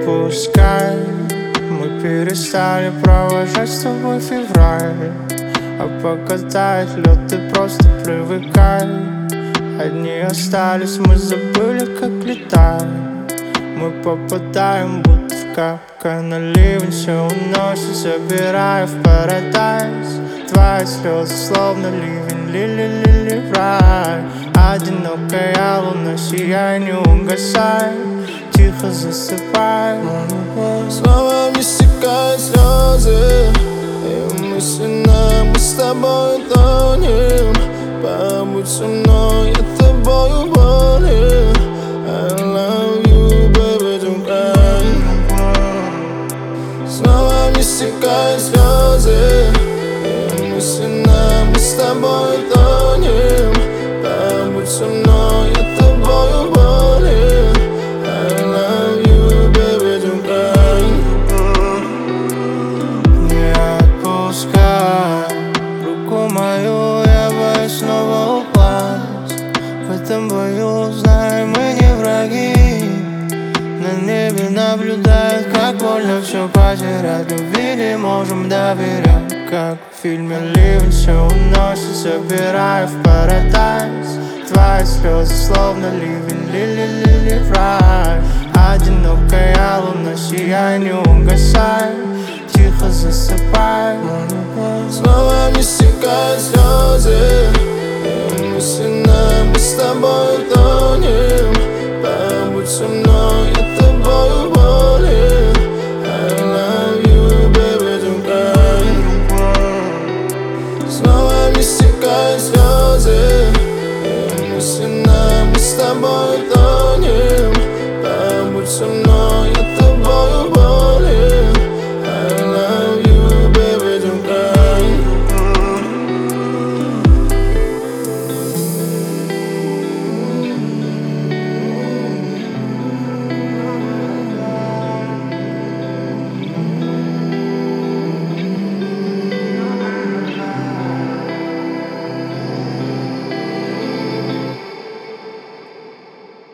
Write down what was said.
отпускай. Мы перестали провожать с тобой февраль, а пока тает лед, ты просто привыкай. Одни остались, мы забыли, как летать. Мы попадаем, будто в капкан на ливень. Все уносит, забирая в парадайз. Твои слезы словно ливень, лили-лили в рай. Одинокая луна, сияй, не угасай. Тихо засыпай. Снова не стекают слезы, и мысленно мы с тобой тонем. Побудь со мной, я тобою болен. I love you, baby, don't cry. Снова не стекают слезы, и мысленно мы с тобой тонем. Побудь со мной, я тобою болен. I love you, baby, don't cry. Не отпускай руку мою, я боюсь снова упасть. В этом бою, знай, мы не враги. На небе наблюдают, как больно все потерять. Любви не можем доверять, как в фильме ливень. Все уносит, забирая в парадайз. Твои слезы словно ливень, лили-лили в рай. Одинокая луна, сияй, не угасай. Тихо засыпай. Снова не стекают слезы, и мысленно мы с тобой тонем. Побудь со мной, я тобою болен. I love you, baby, don't cry. Снова не стекают слезы, и мысленно мы с тобой тонем. Побудь со мной.